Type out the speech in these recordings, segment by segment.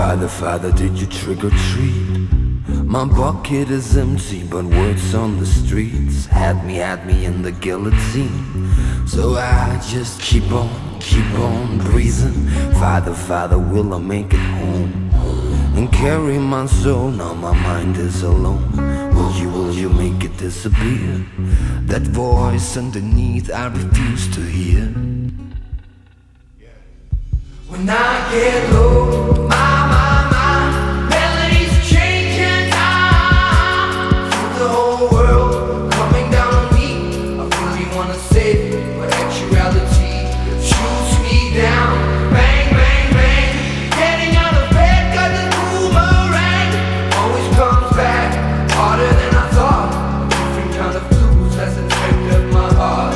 Father, Father, did you trick or treat? My bucket is empty, but words on the streets had me in the guillotine. So I just keep on breathing. Father, Father, will I make it home? And carry my soul, now my mind is alone. Will you make it disappear? That voice underneath I refuse to hear. When I get low, my melodies changing now. Feel the whole world coming down on me. I really wanna save it, but actuality shoots me down. Bang, bang, bang. Getting out of bed, got the boomerang. Always comes back, harder than I thought. Different kind of blues has infected my heart.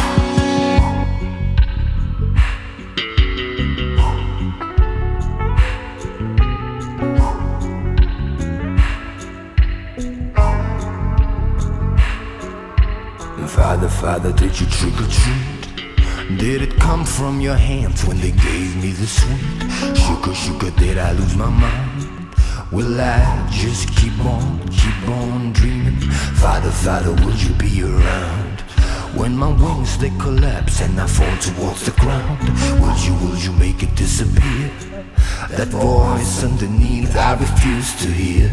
Father, Father, did you trick or treat? Did it come from your hands when they gave me the sweet? Sugar, did I lose my mind? Will I just keep on dreaming? Father, Father, will you be around? When my wings they collapse and I fall towards the ground, will you make it disappear? That voice underneath I refuse to hear.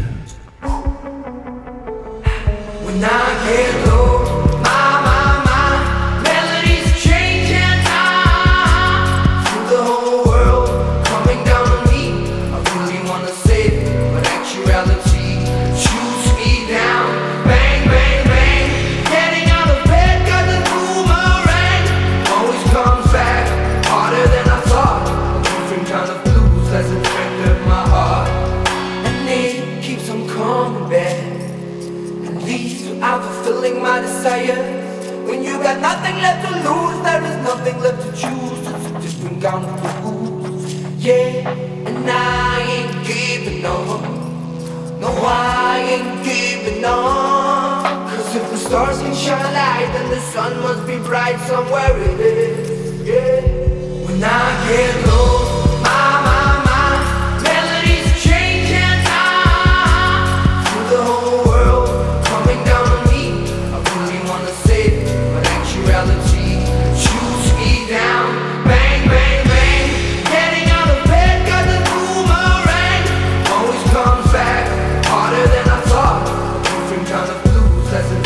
When I get low, fulfilling my desire. When you got nothing left to lose, there is nothing left to choose. It's a different kind of blues. Yeah, and I ain't giving up. No, I ain't giving up. Cause if the stars can shine light, then the sun must be bright somewhere it is. Yeah, when I get low, my melodies changing now. Through the whole world coming down on me. I really wanna save it, but actuality shoots me down. Bang, bang, bang. Getting out of bed, got the boomerang. Always comes back, harder than I thought. Different kind of blues as